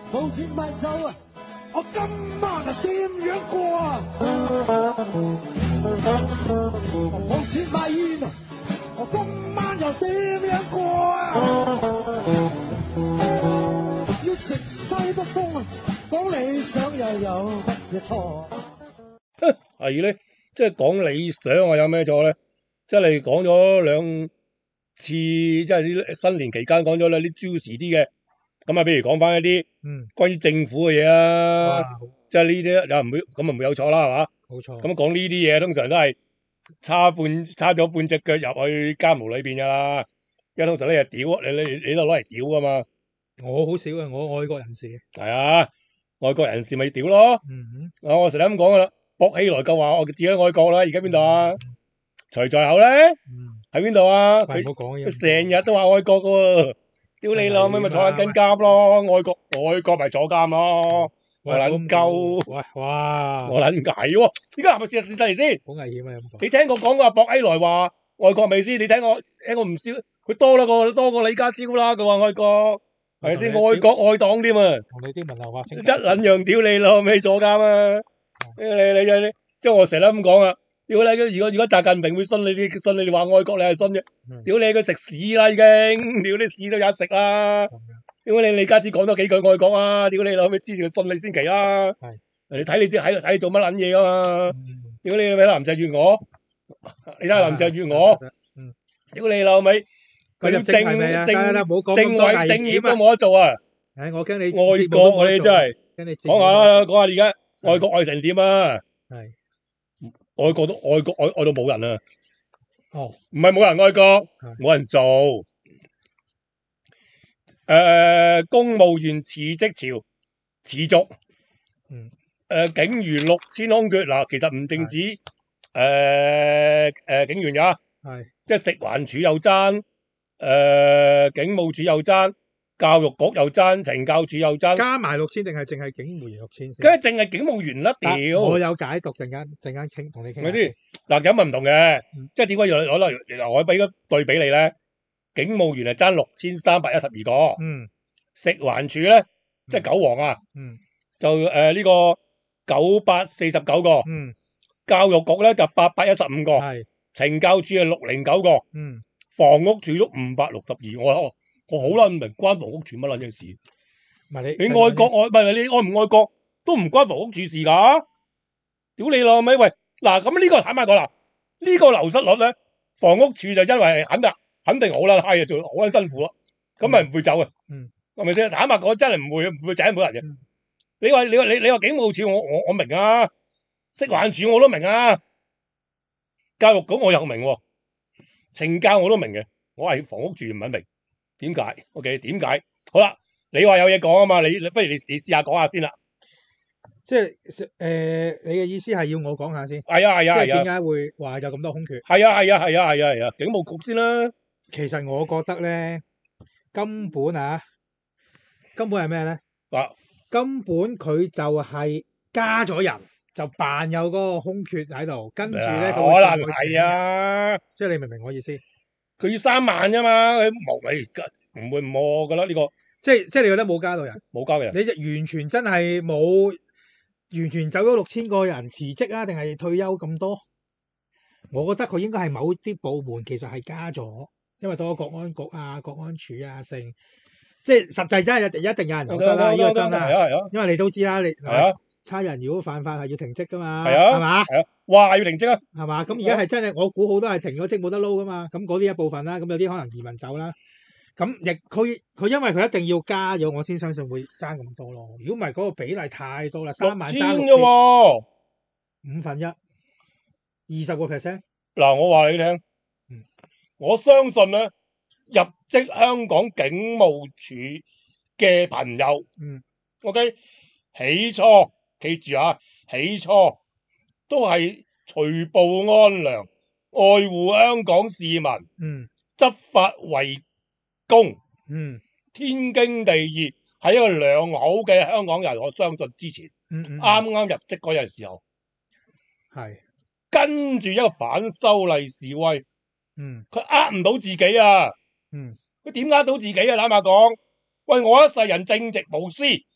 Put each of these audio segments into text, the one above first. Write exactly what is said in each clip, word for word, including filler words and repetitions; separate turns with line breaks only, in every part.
冇錢買酒啊！我今晚啊點樣過啊？冇錢買煙啊！我今晚又點樣過啊？要食西北風啊！講理想又有乜嘢錯？
係咧，即係講理想啊，有咩錯咧？即係你講咗兩次，即係啲新年期間講咗啦啲 juicy 啲嘅，咁啊，譬如講翻一啲
嗯
關於政府嘅嘢啊，
哇
即係呢啲又唔會咁啊，唔會有錯啦，係嘛？
冇錯。
咁講呢啲嘢通常都係叉半叉咗半隻腳入去監牢裏邊噶啦，因為通常咧係屌，你你你都攞嚟屌噶嘛，
我好少嘅，我愛國人士。
係啊，外國人士咪屌咯。
嗯
啊！我成日咁講噶啦，博起來就話我自己愛國啦，而家邊度啊？徐在口咧
嗯，
喺邊度啊？
唔
佢
好講嘢。
佢成日都話愛國噶喎，屌你老味咪坐緊監咯，愛國愛國咪坐監咯，我撚鳩，
喂，哇！
我撚解喎，而家係咪事實事實嚟先？
好危險啊！咁講。
你聽我講話博起來話愛國未先？你聽我聽我唔少，佢多啦個多過李家超啦，佢話愛國係咪先？愛國愛黨添啊！
同你啲文流劃清。
一撚樣屌你老味坐監啊！你你你你，即係我成日都咁講啊！屌你！如果如果習近平會信你啲信你哋話愛國，你係信嘅。屌你佢食屎啦已經，屌你屎都有得食啦！屌你李家超講多幾句愛國啊！屌你老味支持佢信你先奇啦！
係
你睇你啲喺度睇你做乜撚嘢噶嘛？屌你老味林鄭月娥，你睇下林鄭月娥，屌你老味佢正正正位正業都冇得做啊！
唉，我驚你
愛國我哋真係講下啦，講下而家愛國愛成點啊？
係
愛國都愛國愛愛到冇人啊！
哦，
唔係冇人愛國，冇人做。誒，公務員辭職潮持續。
嗯。
誒，警員六千空缺嗱，其實唔淨止誒誒警員㗎，
係
即係食環署又爭，誒警務處又爭。教育局又爭，懲教署又爭，
加埋六千定係淨係警務員六千先？
梗係淨係警務員啦，屌！
我有解讀，陣間陣間傾，同你傾。
咪先嗱，咁咪唔同嘅，即係點解要攞嚟嗱？我俾個對比你咧，警務員係爭六千三百一十二個，
嗯，
食環署咧即係九黃啊，
嗯，
就誒呢個九百四十九個，
嗯，
教育局咧就八百一十五個，
係，
懲教署係六零九個，
嗯，
房屋署都五百六十二，我。我好啦，唔明關房屋署乜撚嘢事？
唔係
你你愛國愛唔係你愛唔愛國都唔關房屋署事噶。屌你老味！喂，嗱咁呢個坦白講啦，呢個流失率咧，房屋署就因為肯定肯定好撚閪啊，做好撚辛苦咯，咁咪唔會走啊。
嗯，
係咪先？坦白講真係唔會唔會請每人嘅。你話你話你你話警務處我我我明啊，食環署我都明啊，教育局我又明，懲教我都明嘅，我係房屋署唔肯明。點解 ？OK， 點解？好啦，你話有嘢講啊嘛，你你不如你你試下講下先啦。
即係誒，你嘅意思係要我講下先？
係啊係啊係啊。
即係點解會話有咁多空缺？
係啊係啊係啊係啊係啊，警務局先啦。
其實我覺得咧，根本啊，根本係咩咧？
啊，
根本佢就係加咗人，就扮有嗰個空缺喺度，跟住咧佢
可能係啊。
即係你明唔明我意思？
佢要三萬啫嘛，佢冇咪唔會唔我噶啦呢個，
即係即係你覺得冇加到人，
冇加嘅人，
你就完全真係冇完全走咗六千個人辭職啊，定係退休咁多？我覺得佢應該係某啲部門其實係加咗，因為多國安局啊、國安處啊，成即係實際真係一定有人流失啦，呢個真啦，因為你都知啦，你係啊。差人如果犯法係要停職噶嘛，
係啊，
係嘛？
係啊，哇要停職啊，
係嘛？咁而家係真係，我估好多係停咗職冇得撈噶嘛。咁嗰啲一部分啦，咁有啲可能移民走啦。咁亦佢佢因為佢一定要加咗，我先相信會爭咁多咯。如果唔係嗰個比例太多啦，三萬爭六千，五分一，二十個 percent。
嗱，我話你聽，
嗯，
我相信咧入職香港警務處嘅朋友，
嗯
，OK， 起初。記住啊，起初都係除暴安良，愛護香港市民，
嗯，
執法為公，
嗯，
天經地義，係一個良好嘅香港人。我相信之前，
嗯嗯，
啱啱入職嗰陣時候，
係
跟住一個反修例示威，
嗯，
佢呃唔到自己啊，
嗯，
佢點呃到自己啊？坦白講，喂，我一世人正直無私。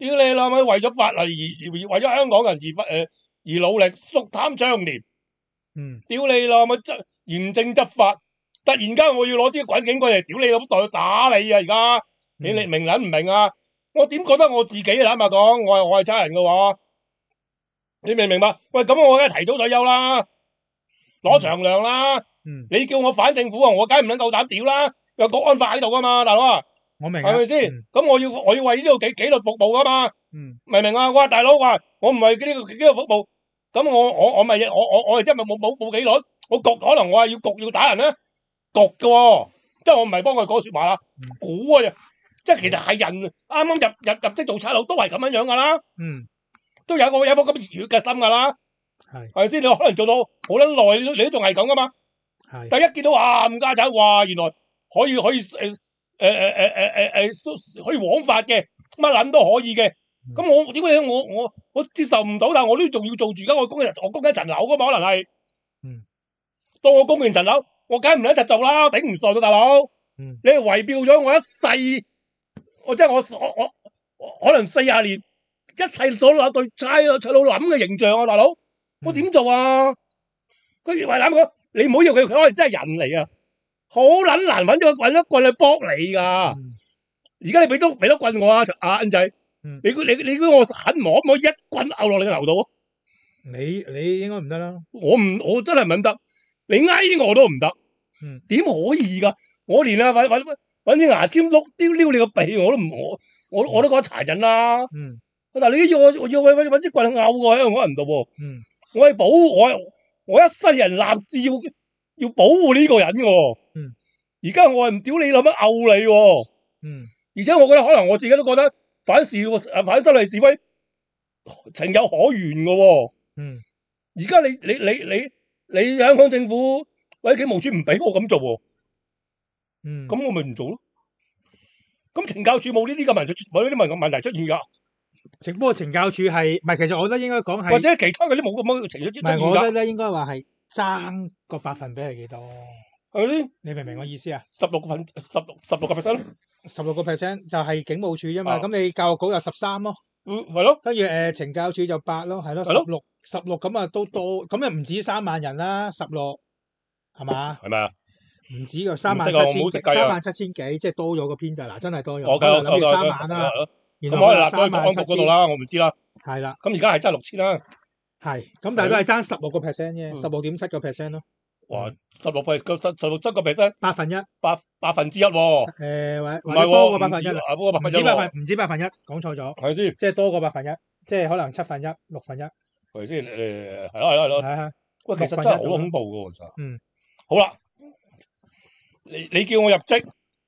屌你老味，為咗法例而而為咗香港人而不誒而努力，肅貪倡廉。
嗯，
屌你老味，執嚴正執法。突然間我要攞支滾警棍嚟屌你老母袋打你啊！而家你你明撚唔明啊？我點覺得我自己坦白講，我係我係差人嘅喎。你明唔明白？喂，咁我梗係提早退休啦，攞長糧啦。
嗯，
你叫我反政府啊，我梗係唔撚夠膽屌啦。有國安法喺度噶嘛，大佬啊，
我明啊，
係咪先？
嗯
咁我要我要為呢個紀紀律服務噶嘛。
嗯，
明唔明啊？哇，大佬話我唔係呢個紀律服務，咁我我我咪我我我係真係冇冇冇紀律，我焗可能我係要焗要打人咧，焗嘅喎，即係我唔係幫佢講説話啦，估啊，即係其實係人啱啱入入入職做差佬都係咁樣樣噶啦，
嗯，
都有個有個咁熱血嘅心噶啦，
係
係咪先？你可能做到好撚耐，你都你都仲係咁噶嘛？
係，
但係一見到哇冚家產，哇原來可以可以誒誒誒誒誒誒誒可以枉法嘅，乜撚都可以嘅。咁我點解我我我接受唔到？但係我都仲要做住緊我供緊我供緊層樓噶嘛？可能係，
嗯，
當我供完層樓，我梗係唔撚實做啦，頂唔順啊，大佬。
嗯，
你係圍標咗我一世，我即係我我我我可能四廿年一世所諗對差差佬諗嘅形象啊，大佬，我點做啊？佢以為諗佢，你唔好以為佢佢可能真係人嚟啊，好撚難揾咗揾一棍去搏你噶。而家你俾多俾多棍我啊，阿恩仔。
嗯，
你估你你估我肯唔可唔可以一棍拗落你個頭度？
你你應該唔得啦。
我唔我真係唔得，你嗌我都唔得。
嗯，
點可以噶？我連啊揾揾揾啲牙籤碌撩撩你個鼻，我都唔我我我都覺得殘忍啦。
嗯，
但係你要我我要揾揾支棍去拗我喺香港人度喎。
嗯，
我係保護我我一世人立志要要保護呢個人嘅。
嗯，
而家我係唔屌你諗乜拗你喎。
嗯，
而且我覺得可能我自己都覺得。反示誒反修例示威情有可原嘅喎。
嗯，
而家你你你你你香港政府或者警務處唔俾我咁做喎。
嗯，
咁我咪唔做咯。咁懲教處冇呢啲咁問題冇呢啲問問題出現㗎。
懲不過懲教處係唔係？其實我覺得應該講係
或者其他嗰啲冇咁樣情出現
唔係？我覺得
㗎。
咧應該話係爭個百分比係幾多？
係咪先？
你明唔明我意思啊？
十六個分十六十六個 percent 咯。
十六個 percent 就係警務處啫嘛。
啊
咁你教育局就十三咯。
嗯，係咯。
跟住誒懲教處就八咯，係咯，十
係咯
六十六咁啊都多，咁又唔止三萬人啦，十六係嘛？
係咪啊？
唔止噶，三萬七
唔識啊我
千幾，
冇食計啊
三萬七千幾，即係多咗個編制嗱，真係多咗。
我
可能諗住三
我
萬啦，
咁
然後
可能立咗去國
三萬七千
安局嗰度，啦，我唔知啦。
係啦，
咁而家係真係六千啦。
係，咁但係都係爭十六個 percent 啫，
嗯
十六點七個 percent 咯，
哇！十六 percent 十十六七個 percent，
百分一，
百百分之一喎。
誒或或者
唔係喎，
多過百分一，
唔止啊，不過百
唔
分之一喎，
止百分唔止百分一，講錯咗，
係咪先？
即係多過百分一，即係可能七分一、六分一，
係咪先？誒，係咯係咯係咯。
係啊，
喂，其實真係好恐怖㗎喎，其實。
嗯。
好啦，你你叫我入職，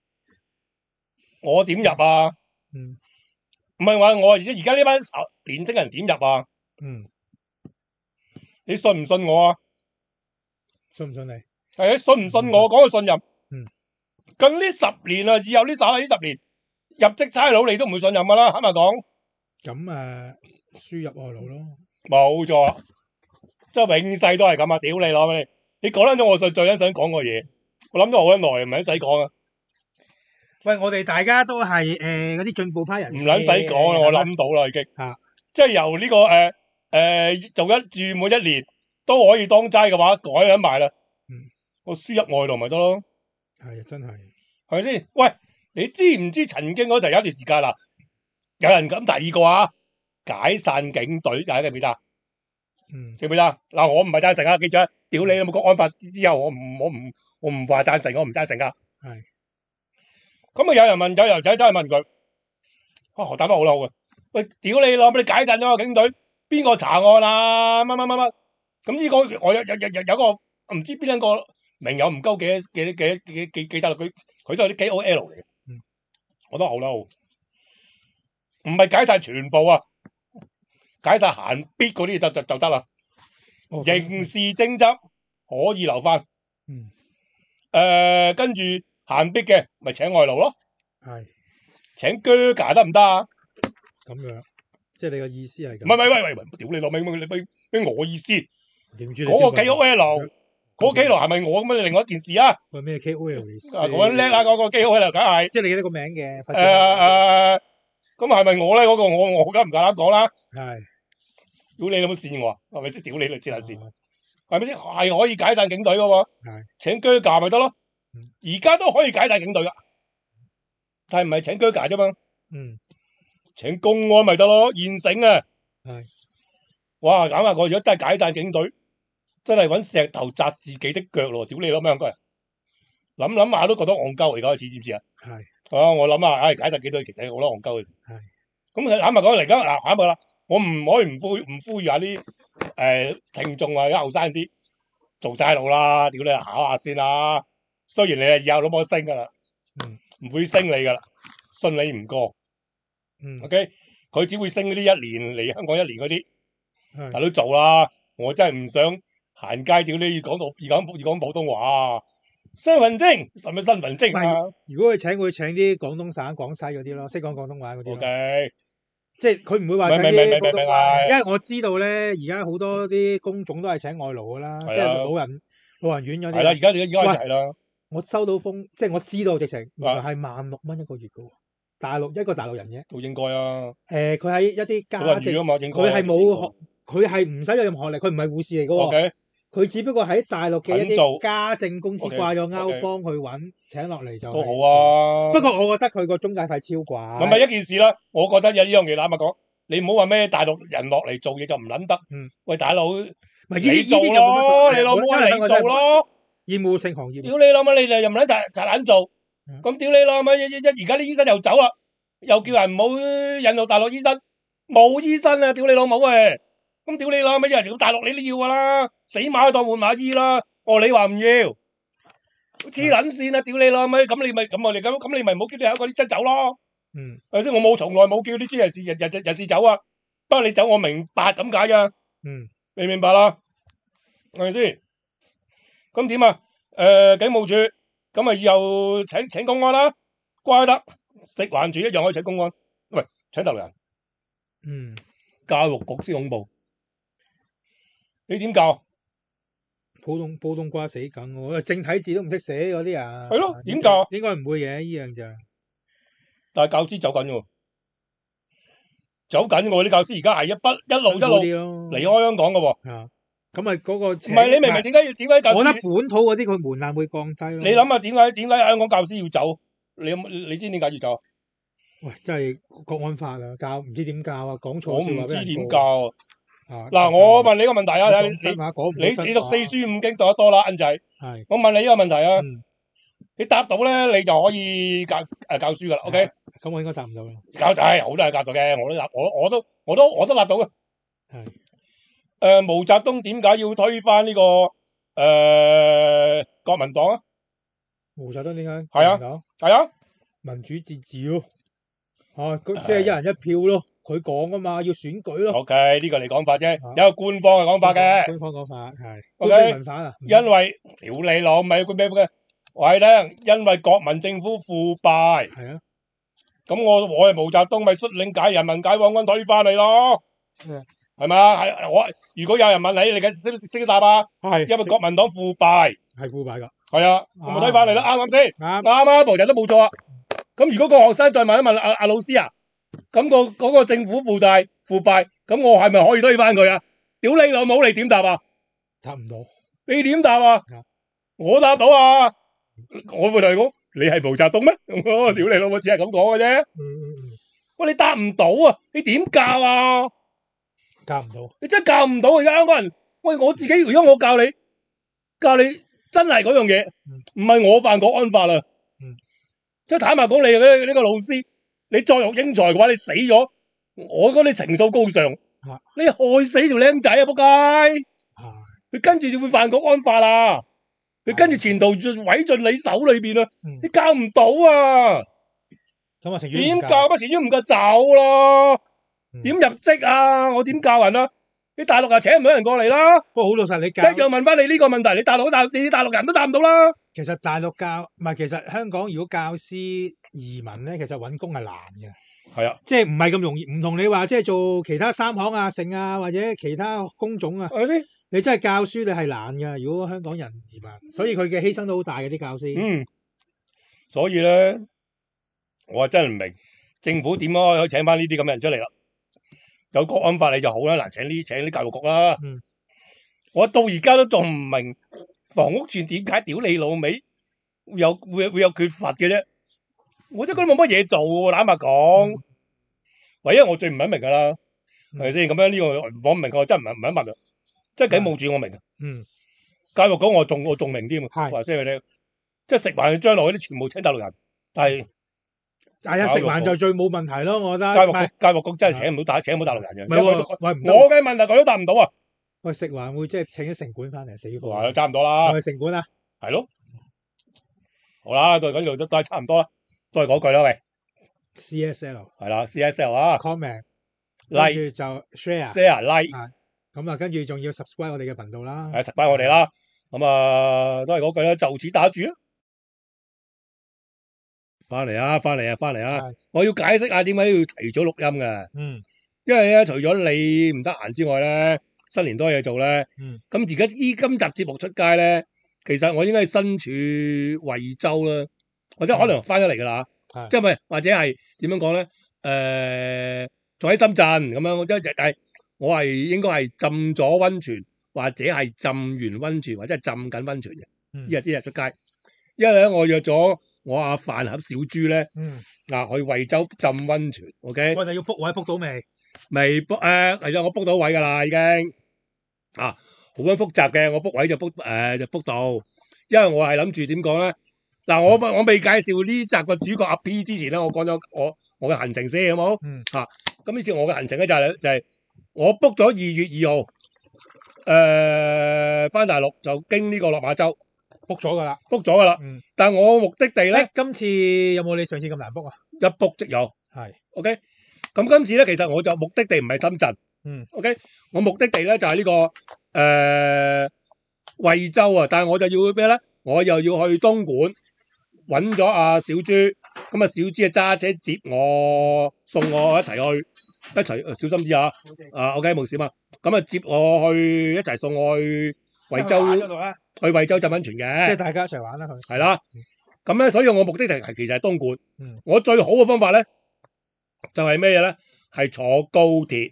我點入啊？
嗯。
唔係話我而家而家呢班年青人點入啊？
嗯。
你信唔信我啊？
信唔信你？
係啊，信唔信我講嘅信任？
嗯。
近呢十年啊，以後呢打呢十年入職差佬，你都唔會信任㗎啦，坦白講。
咁誒，輸入外勞咯。
冇錯，即係永世都係咁啊！屌你攞你，你講得咗我最最欣想講個嘢，我諗咗好耐，唔係使講啊，
喂，我哋大家都係誒嗰啲進步派人士，
唔撚使講啦，我諗到啦已經。
啊，
即係由呢、個誒誒、呃、做一住每一年都可以當齋嘅話，改緊埋啦。
嗯，
我輸入外勞咪得咯，
係真係。
係咪先？喂，你知唔知曾經嗰陣有一段時間啦，有人咁提過啊，解散警隊，大家記唔記得啊？
嗯，
記唔記得啊？嗱，我唔係贊成啊，記住啊，屌你有冇國安法之後，我唔我唔我唔話贊成，我唔贊成噶。
係。
咁啊，有人問，有人仔真係問佢，啊何大乜好嬲嘅？喂，屌你咯，俾你解散咗個警隊，邊個查案啊？乜乜乜乜？咁呢個我有有有有有個唔知邊一個名有唔鳩幾幾幾幾幾記得啦，佢佢都係啲 K O L 嚟嘅。
嗯，
我覺得好嬲，唔係解散全部啊，解散閒必嗰啲就就就得啦。
哦
刑事偵緝可以留翻。
嗯，
誒，跟住閒必嘅咪請外勞咯，
係
請 Gurga 得唔得啊？
咁樣，即係你個意思係咁。
唔係，喂喂喂，屌你老味，你俾俾我意思，
點知你
嗰個 K O L，嗰個 K O L 係咪我咁啊？另外一件事啊。
喂咩 K O L 意思？
啊，講緊叻啊，嗰個 K O L 梗係
即係你記得個名嘅。
誒誒，咁係咪我咧？嗰個我我梗唔夠膽講啦。
係
屌你老母線我，係咪先？屌你嚟黐下線，
啊
係咪先？係可以解散警隊噶喎，
係
請居假咪得咯
嗯。
而家都可以解散警隊噶，但係唔係請居假啫嘛，
嗯
請公安咪得咯，現成啊。
係
哇！咁啊，我如果真係解散警隊，真係揾石頭砸自己的腳咯！屌你老母香港人，諗諗下都覺得戇鳩而家開始，知唔知啊？
係
啊！我諗下，唉、解散警隊其實好多戇鳩嘅事。
係
咁坦白講嚟緊嗱，坦白啦，我唔可以唔呼唔呼籲下啲誒聽眾啊，啲後生啲做差佬啦，屌你考下先啦。雖然你係以後都冇得升噶啦，
嗯
唔會升你噶啦，信你唔過。
嗯
OK，佢只會升嗰啲一年嚟香港一年嗰啲，
係
但都做啦。我真係唔想行街，屌你要講到要講要講普通話，身份證使乜身份證啊
如果佢請會請啲廣東省廣西嗰啲咯，識講廣東話嗰啲咯。
？OK，
即係佢唔會話請
明明明明
啲普通話，
明
因為我知道咧，而家好多啲工種都係請外勞噶啦，
係啊
即係老人老人院嗰
係啦，而
啲。
家而家就係啦。
我收到風，即係我知道直情原來係萬六蚊一個月噶喎，大陸一個大陸人嘅。
都應該啊，
誒，佢喺一啲家政，
老人院啊嘛，應該
佢係冇學，佢係唔使有任何學歷，佢唔係護士嚟噶喎。
OK，
佢只不過喺大陸嘅一
肯做
啲家政公司
OK，
掛咗鈎，
OK
幫佢揾請落嚟就
都
係
好啊。
不過我覺得佢個中介費超貴。
唔係一件事啦，我覺得有呢樣嘢，坦白講，你唔好話咩大陸人落嚟做嘢就唔撚得。
嗯，
喂，大佬，
唔係呢
你
啲
做
呢啲就冇乜所
咯，
謂
你老母啊，你做咯。
厭惡性行業。
屌你老母，你哋又唔撚就就撚做，
嗯
咁屌你老母，一一一而家啲醫生又走啦，又叫人唔好引入大陸醫生，冇醫生啊！屌你老母喂，咁屌你老母，一人條大陸你都要噶啦，死馬當活馬醫啦。哦，你話唔要，黐撚線啊！屌你老母，咁你咪咁我哋咁，咁你咪唔好叫啲香港啲醫生走咯。
嗯，
係咪先？我冇從來冇叫啲專業人士人人人士走啊，不過你走我明白咁解咋，
嗯，
明唔明白啦？係咪先？咁點啊？誒、警務處咁啊，以後請請公安啦，乖得食環署一樣可以請公安，喂，請大陸人，
嗯，
教育局先恐怖，你點教？
普通普通瓜死梗喎，正體字都唔識寫嗰啲啊。
係咯點教
應該唔會嘅呢樣就。
但係教師走緊喎，走緊喎啲教師而家係一不一路一路
啲咯
離開香港嘅喎。
啊，咁啊嗰個唔
唔係你明唔明點解要點解教師？
我覺得本土嗰啲佢門檻會降低咯。
你諗下點解點解香港教師要走？你有冇你知點解要走？
喂，真係國安法啊，教唔知點教啊，講錯
我
説話
唔知點
俾人告
教啊。
啊。
嗱，我問你個問題啊，
講
你
真話講唔到
你
真話
你讀四書五經讀得多啦，恩仔。
係
我問你呢個問題啊，
嗯
你答到咧，你就可以教誒教書噶啦。OK，
咁我應該答唔到啦。
教係好多係教到嘅，我都答，我我都我都我都答到嘅。
係
誒，毛澤東點解要推翻呢個誒國民黨啊？
毛澤東點解？
係啊
講
係啊，
民主自治咯。啊，佢即係一人一票咯，佢講噶嘛，要選舉咯。
OK，呢個你講法啫，
啊
有個官方嘅講法嘅。
官方講法係
OK
官方文化啊。
因為屌你老味，官咩嘅？我係咧，因為國民政府腐敗，
係啊，
咁我我係毛澤東，咪率領解人民解放軍推翻你咯，
嗯
係咪啊？係我如果有人問你，你嘅識唔識答啊？
係
因為國民黨腐敗，
係腐敗㗎。
係啊，我咪推翻你啦，啱唔啱先？
啱
啱啊，毛澤東冇錯啊。咁如果個學生再問一問阿阿老師啊，咁個嗰個政府腐敗腐敗，咁我係咪可以推翻佢啊？屌你老母，你點答啊？
答唔到。
你點答啊
啊？
我答到啊！我會同你講，你係毛澤東咩？我屌你老母，只係咁講嘅啫。
嗯嗯嗯，
喂，你答唔到啊？你點教啊？
答唔到。
你真係教唔到而家香港人。喂，我自己如果我教你，教你真係嗰樣嘢，唔係我犯國安法啦。
嗯，
即係坦白講，你呢呢個老師，你作育英才嘅話，你死咗，我覺得你情操高尚。
啊
你害死條僆仔啊！仆街！
係
佢跟住就會犯國安法啦。佢跟住前途就毀進你手裏邊啊！
嗯
你教唔到啊！
咁啊，情願唔
點教不前於唔夠走咯？
嗯
點入職啊？我點教人啊？你大陸啊請唔到人過嚟啦！
不過好老實，你教
一樣問翻你呢個問題，你大陸大你大陸人都答唔到啦。
其實大陸教唔係，其實香港如果教師移民咧，其實揾工係難嘅，
係啊，
即係唔係咁容易。唔同你話即係做其他三行啊、剩啊或者其他工種啊，
係咪先？
你真係教書你係難嘅。如果香港人移民，所以佢嘅犧牲都好大嘅啲教師。
嗯，所以咧，我真係唔明政府點樣可以請翻呢啲咁嘅人出嚟啦？有國安法你就好啦，嗱，請呢請啲教育局啦。
嗯、
我到而家都仲唔明房屋處點解屌你老味會有會會有缺乏嘅啫？我真係覺得冇乜嘢做喎，坦白講。嗯、唯一我最唔肯明噶啦，係咪先？咁樣呢個我唔明，我真係唔唔肯問啊！即係警務處我明啊，
嗯，
教育局我仲我仲明添啊，
係
話聲佢聽，即係食環將來嗰啲全部請大陸人，但係。
係啊，食環就最冇問題咯，我覺得。
教育局教育局真係請唔到大請唔到大陸人嘅。
唔係喎，喂唔得。
我嘅問題佢都答唔到啊。
喂，食環會即係請咗城管翻嚟死火。
話差唔多啦。
係咪城管啊？
係咯。好啦，到嗰度都都係差唔多啦，都係嗰句啦，喂。
C S L
係啦 ，C S L 啊。
comment
like
跟住就 share
share like。
咁啊，跟住仲要 subscribe 我哋嘅頻道啦。
係 subscribe 我哋啦。咁啊，都係嗰句啦，就此打住啊。翻嚟啊！翻嚟啊！翻嚟啊！我要解釋下點解要提早錄音嘅。嗯，因為咧，除咗你唔得閒之外咧，新年多嘢做咧。嗯，咁而家依今集節目出街咧，其實我應該係身處惠州啦，或者可能翻咗嚟噶啦。係，即係咪或者係點樣講咧？誒，仲喺深圳咁樣，即係但係我係應該係浸咗溫泉，或者係浸完溫泉，或者係浸緊溫泉嘅。呢日呢日出街，因為咧我約咗。我阿飯盒小豬咧，嗯，嗱去惠州浸溫泉 ，OK。
我哋要 book 位 book 到未？
未 book 誒，其實我 book 到位噶啦，已經啊，好鬼複雜嘅，我 book 位就 book 誒就 book 到，因為我係諗住點講咧？嗱，我我未介紹呢集個主角阿 P 之前咧，我講咗我我嘅行程先，好冇？嗯。啊，咁呢次我嘅行程咧就係就係我 book 咗二月二號，誒翻大陸就經呢個落馬洲。
book 咗噶啦
，book 咗噶啦。嗯，但係我目的地咧，
今次有冇你上次咁難 book 啊？
一 book 即有。
係
，OK。咁今次咧，其實我就目的地唔係深圳。嗯。OK。我目的地咧就係呢個誒惠州啊，但係我就要咩咧？我又要去東莞揾咗阿小豬，咁啊小豬啊揸車接我，送我一齊去，一齊小心啲啊！啊 OK 冇事嘛。咁啊接我去一齊送我去惠州。去惠州浸溫泉嘅，
即係大家一齊玩啦，佢
係啦。咁咧，所以我目的地係其實係東莞。嗯，我最好嘅方法咧，就係咩嘢咧？係坐高鐵，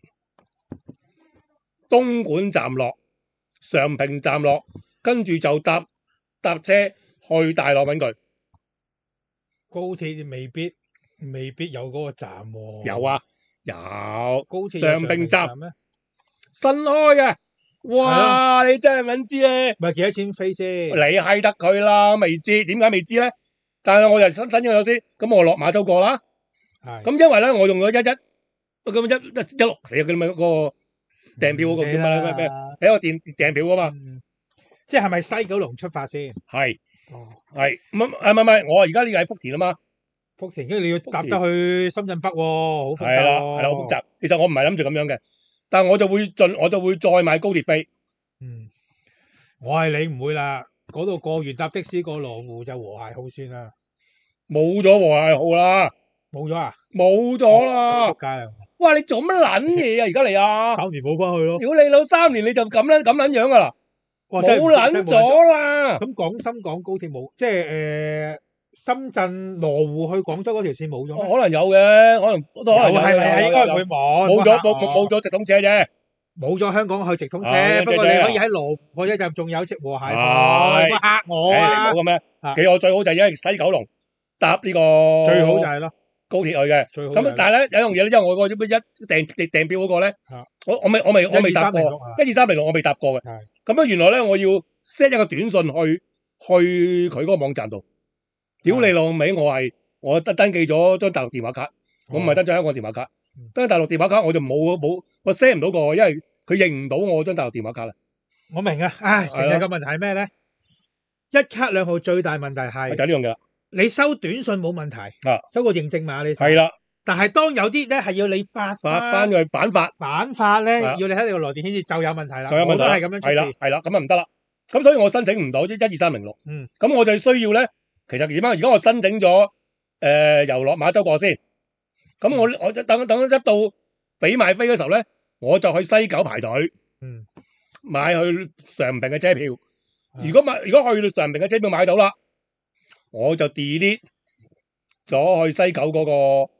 東莞站落，常平站落，跟住就搭搭車去大陸揾佢。
高鐵未必未必有嗰個站喎。
有啊，有
高鐵
常平站咩？新開嘅。哇！你真係唔知咧，
咪幾多錢飛先？
你係得佢啦，未知點解未知咧？但係我就申請咗先，咁我落馬洲過啦。係。咁因為咧，我用咗一一咁一一一六四嘅咁樣個訂票嗰個叫乜咩咩？喺個電訂票噶嘛。
即係係咪西九龍出發先？
係。哦。係。唔唔唔唔，我而家呢個喺福田啊嘛。
福田，跟住你要搭得去深圳北喎，好複雜。
係啦，係啦，好複雜。其實我唔係諗住咁樣嘅。但係我就會進，我就會再買高鐵飛。
嗯，我係你唔會啦，嗰度過完搭的士過羅湖就和諧號算啦。
冇咗和諧號啦，
冇咗啊？
冇咗啦！
仆街啊！
哇！你做乜撚嘢啊？而家你啊？
三年冇翻去咯。
屌你老三年你就咁撚咁撚樣噶啦？冇撚咗啦！
咁廣深港高鐵冇，即係誒。深圳羅湖去廣州嗰條線冇咗，
可能有嘅，可能都可能有
係咪啊？應該唔會冇，
冇咗冇冇冇咗直通車啫，
冇咗香港去直通車。不過你可以喺羅湖火車站仲有直和諧號，嚇我啊！
你冇嘅咩？幾我最好就係因為西九龍搭呢個
最好就係咯
高鐵去嘅。咁但係咧有樣嘢咧，因為我個一訂訂票嗰個咧，我我未我未我未搭過一二三零六，我未搭過嘅。咁樣原來咧我要 set 一個短信去去佢嗰個網站度。屌你老味！我係我登登記咗張大陸電話卡，我唔係登咗香港電話卡。登大陸電話卡我就冇冇我 send 唔到過，因為佢認唔到我張大陸電話卡啦。
我明啊，唉，成日個問題係咩咧？一卡兩號最大問題係
就係呢樣嘅啦。
你收短信冇問題，啊，收個認證碼你
係啦。但
係當有啲咧係要你發
發翻去反發
反發咧，要你喺你個來電顯示就有問題啦。
就有問題
係咁樣出事。
係啦係啦，咁啊唔得啦。咁所以我申請唔到一二三零六。嗯。咁我就需要咧。其實點啊？而家我申請咗誒由落馬洲過先，咁我我等等一到俾埋飛嘅時候咧，我就去西九排隊，嗯，買去常平嘅車票。如果買如果去到常平嘅車票買到啦，我就 delete 咗去西九嗰個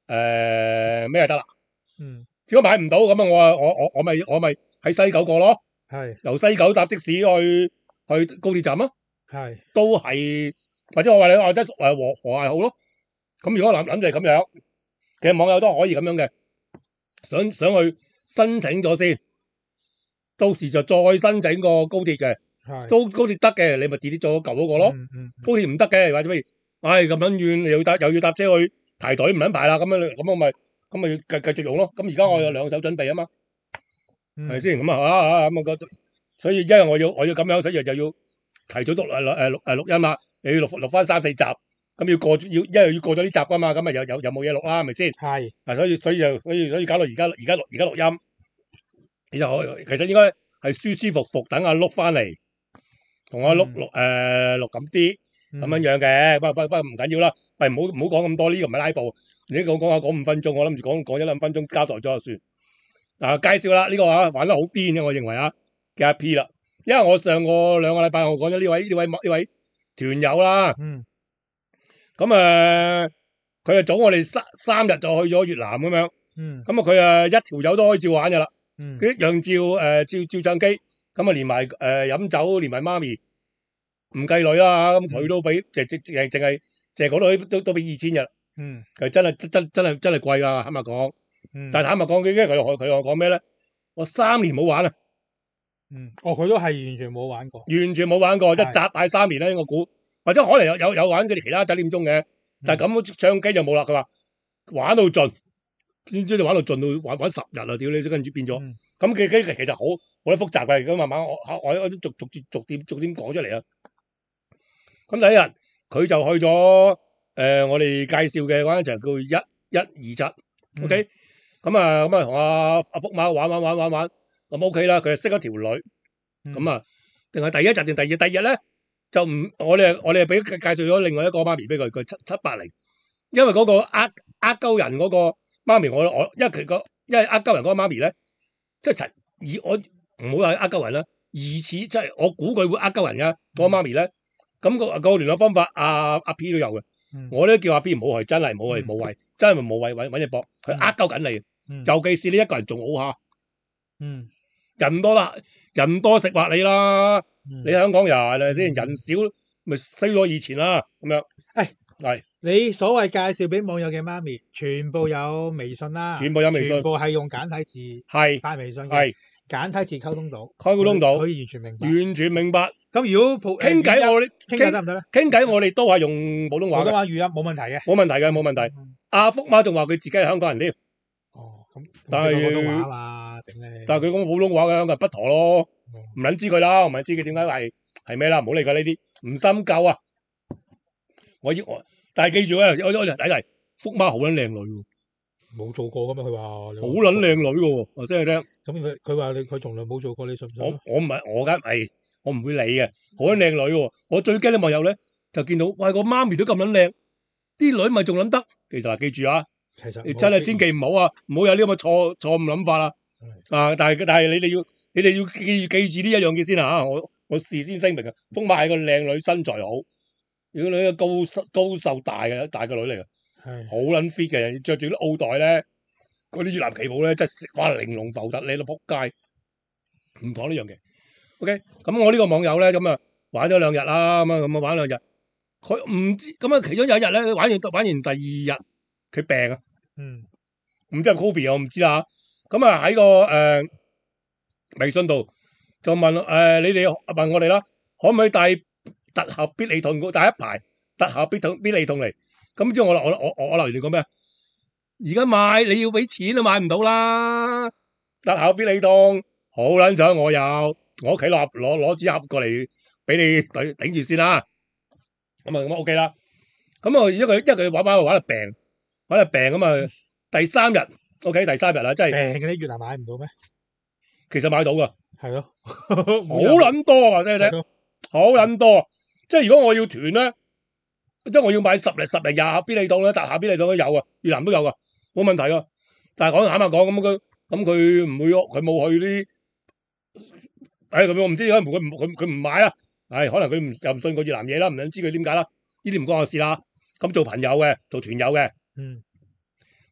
誒咩就得啦。
嗯，
如果買唔到咁啊，我啊我我我咪我咪喺西九過咯，
係
由西九搭的士去去高鐵站咯，
係
都係或者我話你話即係誒和和諧號咯。咁如果諗諗就係咁樣，其實網友都可以咁樣嘅，想想去申請咗先，到時就再申請個高鐵嘅。
係
高高鐵得嘅，你咪 delete 咗舊嗰個咯。
嗯嗯
高鐵唔得嘅，或者譬如，唉咁撚遠，又要搭又要搭車去排隊唔撚排啦，咁樣你咁我咪咁咪繼繼續用咯。咁而家我有兩手準備啊嘛，係咪
嗯
先？咁啊啊啊咁啊個，所以因為我要我要咁樣，所以就要提早錄誒錄誒錄誒錄音啦。你要錄錄翻三四集，咁要過要因為要過咗呢集噶嘛，咁啊又又又冇嘢錄啦，係咪先？
係
啊，所以所以就所以所以搞到而家而家錄而家錄音，你就可以其實應該係舒舒服服等阿碌翻嚟。同我錄錄誒錄咁啲咁樣樣嘅，不過不不過唔緊要啦，喂唔好唔好講咁多，呢個唔係拉布，你講講下講五分鐘，我諗住講講一兩分鐘交代咗就算。嗱介紹啦，呢個啊玩得好癲嘅，我認為啊嘅阿 P 啦，因為我上個兩個禮拜我講咗呢位呢位呢位團友啦，
嗯
咁誒佢就早我哋三三日就去咗越南咁樣，
嗯
咁啊佢誒一條友都可以照玩嘅啦，
嗯
佢一樣照誒照照相機。咁啊，連埋誒飲酒，連埋媽咪，唔計女啦，咁佢都俾，淨淨淨係淨係淨係嗰度都都俾二千日，
嗯
佢真係真真真係真係貴㗎，坦白講。
嗯，
但係坦白講，佢因為佢佢佢講咩咧？我三年冇玩啦，
嗯哦佢都係完全冇玩過，
完全冇玩過，一
係
紮大三年咧，我估或者可能有有有玩嗰啲其他酒店中嘅，但係咁相機就冇啦。佢話玩到盡，先知就玩到盡到玩玩十日啊！屌你，跟住變咗。
嗯
咁佢佢其實好好得複雜嘅，咁慢慢我我我都逐逐逐逐點逐點講出嚟啊。咁第一日佢就去咗誒、呃、我哋介紹嘅嗰間就叫一一二七，OK。咁啊咁啊同阿阿福馬玩玩玩玩玩，咁 OK 啦。佢就識咗條女，咁啊定係第一日定第二日？第二日咧就唔我哋我哋係俾介紹咗另外一個媽咪俾佢，佢七七八零，因為嗰個呃呃鳩人嗰個媽咪，我我因為佢個因為呃鳩人嗰個媽咪咧。即係陳以我唔好話呃鳩人啦，疑似即係我估佢會呃鳩人噶嗰個媽咪咧，咁個個聯絡方法阿阿 P 都有嘅，我咧叫阿 P 唔好去，真係唔好去，無謂，真係無謂揾揾隻搏，佢呃鳩緊你，尤其是你一個人仲好下，
嗯，
人多啦，人多食話你啦，你香港人係咪先？人少咪衰咗以前啦，咁樣，
誒
係
你所謂介紹俾網友嘅媽咪，全部有微信啦，
全部有微信
全部係用簡體字
係
發微信嘅，
係
簡體字溝通到，
溝通到，
可以完全明白，
完全明白。
咁如果普
傾偈我哋
傾偈得唔得咧？
傾偈我哋都係用普通話嘅，
普通話語音冇問題嘅，
冇問題嘅，冇問題。阿福媽仲話佢自己係香港人添，
哦，咁
但係
普通話嘛，頂你。
但係佢講普通話嘅香港人不妥咯，唔撚知佢啦，唔撚知佢點解係係咩啦，唔好理佢呢啲，唔深究啊。我要我，但係記住啊，我我睇嚟福媽好撚靚女喎，
冇做過噶嘛，佢話
好撚靚女嘅喎，我真係聽。
咁佢佢話你佢從來冇做過，你信唔信
我
啊？
我唔係我梗係我唔會理嘅，好撚靚女喎。我最驚啲網友咧就見到，喂個媽咪都咁撚靚，啲女咪仲撚得。其實嗱，記住啊，
其實
你真係千祈唔好啊，唔好有呢咁嘅錯錯誤諗法啦。啊，但係但係你哋要你哋要記記住呢一樣嘢先啊！我我事先聲明啊，福媽係個靚女，身材好，如果女高高瘦大嘅大個女嚟嘅，
係
好撚 fit 嘅，着住啲奧袋咧，嗰啲越南旗袍咧，真係哇玲瓏浮凸，你都仆街。唔講呢樣嘢。OK，咁我呢個網友咧咁啊玩咗兩日啦，咁啊咁啊玩兩日，佢唔知咁啊，其中有一日咧玩完玩完第二日佢病啊，
嗯
唔知係 Covid 我唔知啦。咁啊喺個誒、呃、微信度就問誒、呃、你哋問我哋啦，可唔可以帶特效必理痛帶一排特效必痛必理痛嚟？咁之後我我我我我留言講咩啊？而家買你要俾錢都買唔到啦，特效必理痛好撚彩我有，我屋企攞攞攞支盒過嚟俾你頂頂住先啦。咁啊咁 OK 啦。咁啊因為因為佢玩玩玩到病，玩到病咁啊第三日 OK 第三日啦，即係
病嗰啲越南買唔到咩？
其實買到噶，
係咯，
好撚多啊！真係睇，好撚多。即係如果我要團咧，即係我要買十零十零廿盒必理痛咧，特效必理痛都有啊，越南都有噶，冇問題噶。但係講坦白講，咁佢咁佢唔會，佢冇去啲，誒咁我唔知，可能佢唔佢佢唔買啦。係可能佢唔又唔信個越南嘢啦，唔想知佢點解啦。呢啲唔關我事啦。咁做朋友嘅，做團友嘅，
嗯，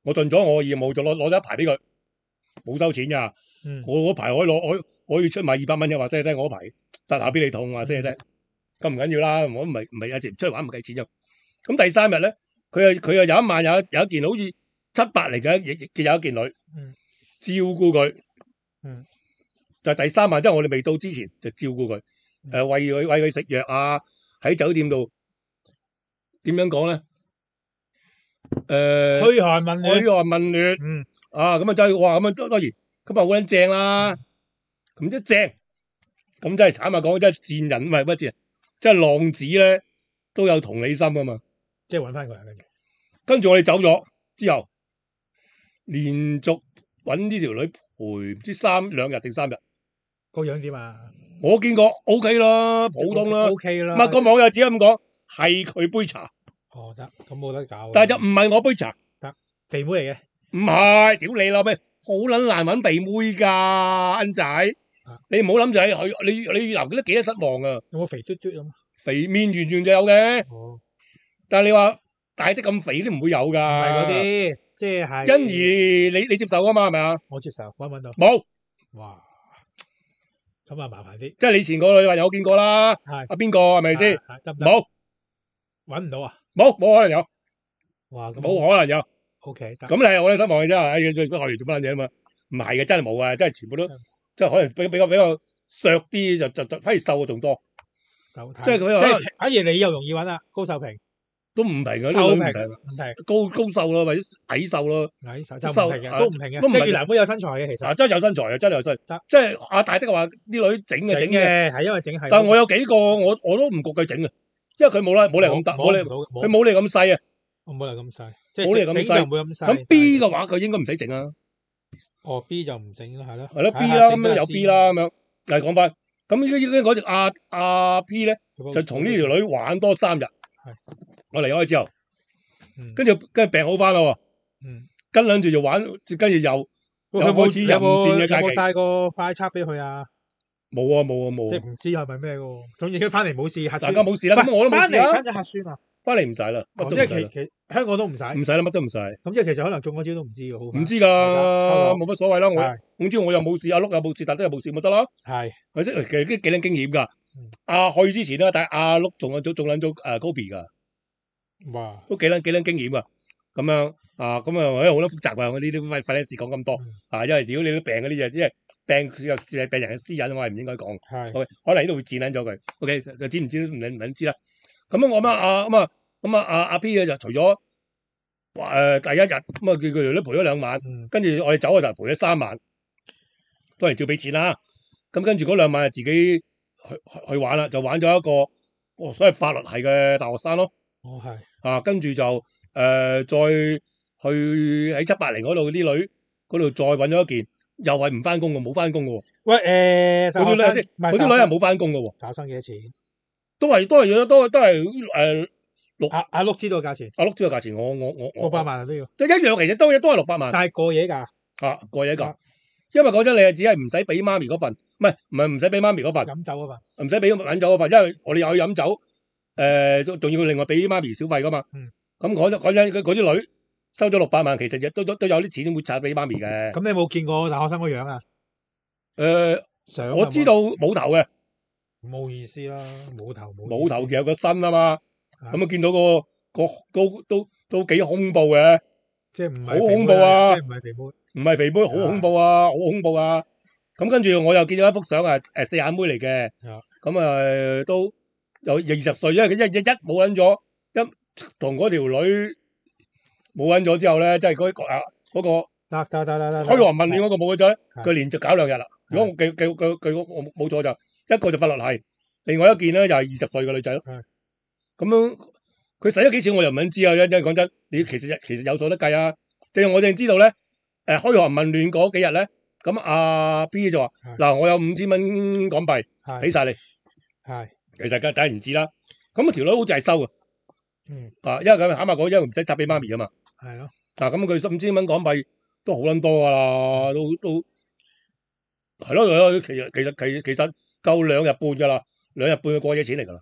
我盡咗我義務就攞攞咗一排俾佢，冇收錢㗎。
嗯
我嗰排可以攞可可以出賣二百蚊嘅話，即係聽我嗰排得下俾你痛話，即係聽。咁唔緊要啦，我唔係唔係有時出去玩唔計錢啫。咁第三日咧，佢又佢又有一晚有一有一件好似七八嚟嘅，亦亦有一件女，
嗯
照顧佢。
嗯，
就係第三晚，即係我哋未到之前就照顧佢，誒、
嗯
呃、餵佢餵佢食藥啊，喺酒店度點樣講咧？誒
噓寒問暖，
噓寒問暖，
嗯
啊咁啊真係哇咁啊當當然咁啊好撚正啦，咁即係正，咁真係坦白講真係賤人唔係乜賤人，即係浪子咧都有同理心啊嘛。
即係揾翻佢啊，跟住
跟住我哋走咗之後，連續揾呢條女陪唔知三兩日定三日，
個樣點啊
我見過 O K 啦，普通啦。
？O K 啦，
唔係個網友只係咁講，係佢杯茶，
哦得，咁冇得搞。
但係就唔係我杯茶，
肥妹嚟嘅，
唔係，屌你老味，好撚難揾肥妹㗎，恩仔，你唔好諗住係佢，你你留幾多幾多失望啊！
有冇肥嘟嘟咁？
肥面圓圓就有嘅，
哦，
但係你話大啲咁肥都唔會有㗎。
唔係嗰啲，即係
欣宜你你接受㗎嘛係咪啊？
我接受，揾唔揾到？
冇，
哇，咁啊麻煩啲，
即係你以前個女話有見過啦，
係
阿邊個係咪先？
係得唔得？
冇
揾唔到啊？
冇冇可能有，
哇，咁
冇可能有。
O K 得。
咁你係我哋失望嘅啫，唉，佢學完做乜撚嘢啊嘛？唔係嘅，真係冇啊，真係全部都即係可能比比較比較削啲，就就就反而瘦嘅仲多，
手
即係佢
即
可能
係反而你又容易揾啦，高瘦平，
都唔平嘅，
瘦平
都唔平，
唔平，
高高瘦咯，或者矮瘦咯，
矮手就唔
瘦
平嘅，
啊
都唔平嘅，
都唔係
即係越南妹有身材嘅其實。
啊真係有身材嘅，真係有身材
得，
即係阿大的話啲女整嘅整嘅，
嘅係因為整係，
但係我有幾個我我都唔焗佢整嘅，因為佢冇啦冇你咁大，冇你佢冇你咁細啊，
我冇你咁細，即係
冇你咁細
整就唔會咁細。
咁 B 嘅話佢應該唔使整啊，
哦 B 就唔整啦，係咯，
係咯 B 啦，咁樣有 B 啦咁樣，嚟講翻，咁依家依家嗰隻阿阿 P 咧。就同呢條女玩多三日，我離開之後，跟住跟住病好翻咯，
嗯，
跟兩住就玩，跟住又又
有冇
開始淫戰嘅假期。
有冇帶個快測俾佢啊？
冇啊冇啊冇啊！
即係唔知係咪咩嘅，總之佢翻嚟冇事，核
大
酸
家冇事啦，咁我都冇
翻嚟
事啦。
測咗核酸啊？
翻嚟唔使啦，乜
哦即係
都唔使啦，
其其香港都唔使，
唔使啦，乜都唔使。
咁即係其實可能中咗招都唔知嘅，好快
唔知㗎，冇乜所謂啦。我
係
總之我又冇事，阿碌又冇事，但都有冇事咪得咯。
係
係即係其實幾幾撚驚險㗎
嗯。
阿去之前咧，但係阿碌仲有仲仲撚咗誒高比㗎。
哇，
都幾撚幾撚驚險啊！咁樣啊，咁啊，誒好多複雜啊！我呢啲費費事講咁多
嗯
啊，因為屌你都病嗰啲嘢，即係病佢又係病人嘅私隱，我係唔應該講。
係
OK，可能呢度會剪撚咗佢。OK，就知唔知唔撚唔撚知啦。咁我咁啊咁啊咁啊阿阿 P 嘅就除咗話誒第一日咁啊，佢佢哋都陪咗兩晚，
嗯
跟住我哋走嘅時候陪咗三晚，當然照俾錢啦。咁跟住嗰兩晚就自己去去去玩啦，就玩咗一個哦所謂法律系嘅大學生咯。
哦係
啊，跟住就誒、呃、再去喺七八零嗰度啲女嗰度再揾咗一件，又係唔翻工嘅，冇翻工嘅喎。
喂誒，
嗰啲女即係
唔係
嗰啲女係冇翻工嘅喎，
打生幾多錢？
都係都係都都係誒六
阿阿碌知道價錢，
阿碌知道價錢，我我我我
六百萬都要，
都一樣，其實都都係六百萬
但係過夜㗎，
啊過夜一個
啊，
因為嗰陣你係只係唔使俾媽咪嗰份，唔係唔係唔使俾媽咪嗰份，
飲酒啊嘛，
唔使俾飲酒嗰份，因為我哋又去飲酒，誒仲仲要另外俾媽咪小費噶嘛。
嗯
咁講咗講真，嗰嗰啲女收咗六百萬，其實亦都都都有啲錢會拆俾媽咪嘅。
咁你有冇見過大學生個樣啊？
誒，
相
我知道冇頭嘅，
冇意思啦，冇頭冇
冇頭嘅有個身啊嘛，
啊
咁啊見到個個都都都幾恐怖嘅，
即係唔係
好恐怖啊
即係唔係肥妹，
唔係肥妹，好恐怖啊，好恐怖啊！咁跟住我又見到一幅相啊，誒四眼妹嚟嘅
啊，
咁啊都有二十歲，因為佢一一一冇揾咗一同嗰條女冇揾咗之後咧，即係嗰個啊嗰個
得得得得得，
虛寒問暖嗰個冇咗咧，
係
佢連續搞兩日啦。如果我記記佢佢我冇錯就一個就法律系，另外一件咧就係二十歲嘅女仔咯。
係
咁樣佢使咗幾錢我又唔肯知啊！因因為講真，你其實其實有數得計啊。正如我哋知道咧，誒虛寒問暖嗰幾日咧，咁阿 B 就話
係
嗱，我有五千蚊港幣
係
俾晒你。
係
其實梗梗係唔知啦。咁啊條女好似係收嘅，
嗯
啊，因為佢坦白講，因為唔使拆俾媽咪啊嘛。
係咯，
啊，咁佢五千蚊港幣都好撚多噶啦，都都係咯，其實其實其其實夠兩日半噶啦，兩日半嘅過夜錢嚟噶啦。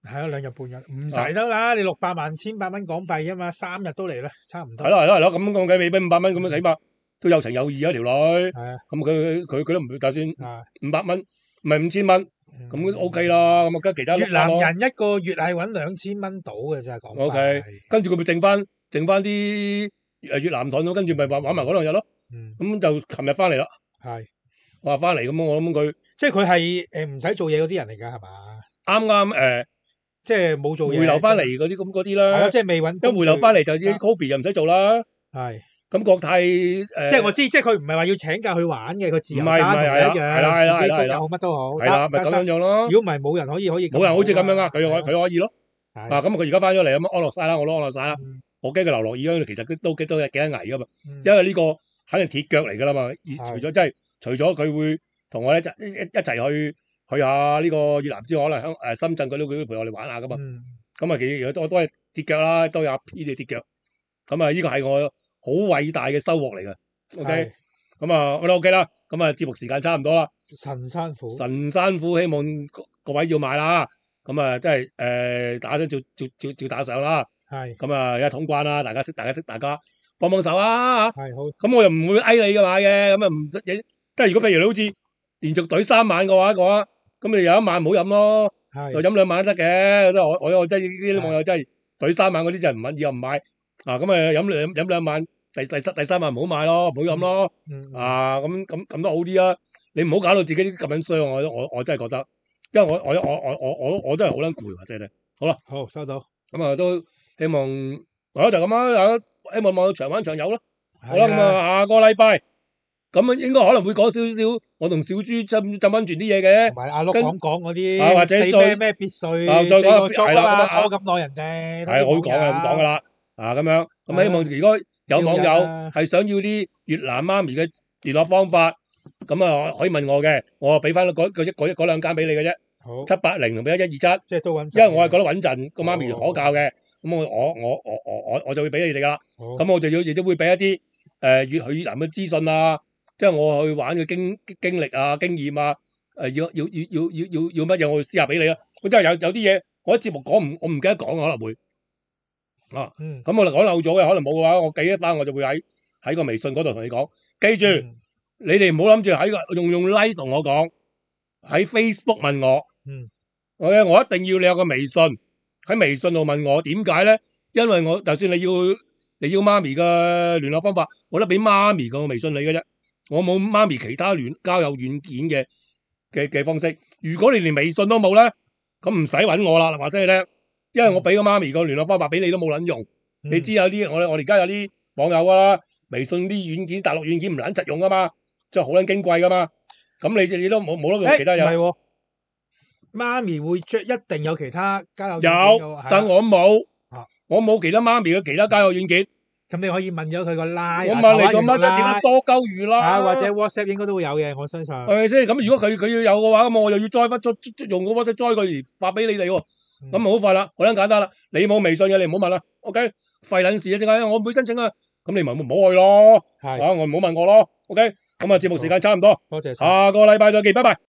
係啊，兩日半日唔使得啦，你六百萬千百蚊港幣啊嘛，三日都嚟啦，差唔多。
係咯係咯係咯，咁講計俾俾五百蚊咁樣起碼都有情有義啊條女。
係啊，
咁佢佢佢都唔就算
啊，
五百蚊，唔係五千蚊，咁都 OK 啦。咁啊跟其他
越
碌下咯。
南人一個月係揾兩千蚊到嘅咋港幣。
OK，跟住佢咪剩翻剩翻啲誒越南盾咯，跟住咪玩玩埋嗰兩日咯。
嗯，
咁就琴日翻嚟啦。
係，
我話翻嚟咁，我諗佢
即係佢係誒唔使做嘢嗰啲人嚟㗎係嘛？
啱啱誒
即係冇做嘢。
回流翻嚟嗰啲咁嗰啲
係
啦。
啦，即係未揾工。
一回流翻嚟就啲 Kobe 又唔使做啦。
係。
咁國泰誒，
即係我知，即係佢唔係話要請假去玩嘅，佢自由
唔係唔係
生同你一樣，
係啦係啦係啦
自己工又好乜都好。
係啦，咪咁樣樣咯。
如果唔係冇人可以可以咁。
冇人好似咁樣啊，佢可佢可以咯。
係
啊，咁佢而家翻咗嚟咁安樂晒啦，我都安樂晒啦。
嗯
我驚佢流落耳，其實都都幾都幾得危噶嘛。
嗯
因為呢個肯定鐵腳嚟噶啦嘛。
係
除咗即係除咗佢會同我咧一一一齊去去下呢個越南之外，可能香誒深圳佢都佢都陪我哋玩下噶嘛。
嗯
咁啊，其實都都係鐵腳啦，都有阿 P 嘅鐵腳。咁啊，呢個係我好偉大嘅收穫嚟嘅。OK，
係
咁啊，我都 OK 啦。咁啊，節目時間差唔多啦。
神山虎。
神山虎希望各各位要買啦。咁啊，即係誒打賞照照照照打賞啦。
係
咁啊，而家通關啦，大家識大家識大家幫幫手啊嚇。
係好。
咁我又唔會翳你嘅買嘅，咁啊唔識嘢。即係如果譬如你好似連續隊三晚嘅話嘅話，咁你有一晚唔好飲咯，就
係
飲兩晚都得嘅。即係我我我真係呢啲網友真係隊三晚嗰啲就唔揾，以後唔買。啊，咁啊飲兩飲兩晚，第第第三晚唔好買咯，唔好飲咯。
嗯
啊，咁咁咁都好啲啊！你唔好搞到自己咁樣傷，我我我真係覺得，因為我我我我我我我真係好撚攰喎，真係。好啦，
好收到。
咁啊都希望，我就咁啦，希望望長玩長有啦。好啦，咁啊下個禮拜，咁啊應該可能會講少少我同小豬浸浸溫泉啲嘢嘅，
同埋阿碌
跟
講講嗰啲
啊或者
死
再
咩咩別墅
啊再講
四個鐘
係啦咁啊
啊嘛，拖咁耐人哋。
係我都講嘅咁講噶啦，啊咁樣，咁希望如果有網友係想要啲越南媽咪嘅聯絡方法，咁啊可以問我嘅，我啊俾翻嗰嗰一嗰一嗰兩間俾你嘅啫，
好
七八零同俾一一二七，
即係都穩陣。
因為我係覺得穩陣，個媽咪可教嘅，咁我我我我我我我就會俾你哋噶啦，
好
咁我就要亦都會俾一啲誒越去越南嘅資訊啊，即係我去玩嘅經經歷啊、經驗啊，誒要要要要要要要乜嘢，我會私下俾你啦。我真係有有啲嘢我喺節目講唔我唔記得講，可能會啊，
嗯
咁我講漏咗嘅，可能冇嘅話，我記得翻我就會喺喺個微信嗰度同你講。記住，
嗯
你哋唔好諗住喺個用用 like 同我講，喺 Facebook 問我。
嗯
我我一定要你有個微信，喺微信度問我點解咧？因為我就算你要你要媽咪嘅聯絡方法，我都俾媽咪個微信你嘅啫，我冇媽咪其他聯交友軟件嘅嘅嘅方式。如果你連微信都冇咧，咁唔使揾我啦，話真係咧，因為我俾個媽咪個聯絡方法俾你都冇撚用。
嗯
你知有啲我我哋而家有啲網友啦，微信啲軟件大陸軟件唔撚實用噶嘛，即係好撚矜貴噶嘛。咁你你都冇冇得用其他嘢。
誒唔係喎，媽咪會着一定有其他交友軟件
有
㗎喎，係啊
但我冇
啊，
我冇其他媽咪嘅其他交友軟件。
咁你可以問咗佢個 line，
我問你做乜啫？點
解
解多鳩魚啦？
啊？或者 WhatsApp 應該都會有嘅，我相信。
係咪先？咁如果佢佢要有嘅話，咁我又要再翻再用個 WhatsApp 載佢而發俾你哋喎。咁好快啦，好撚簡單啦。你冇微信嘅，你唔好問啦。OK，廢撚事啊！點解我唔會申請啊？咁你咪唔好去咯。
係
啊，我唔好問我咯。OK，咁啊，節目時間差唔多，
多謝晒。
下個禮拜再見，拜拜。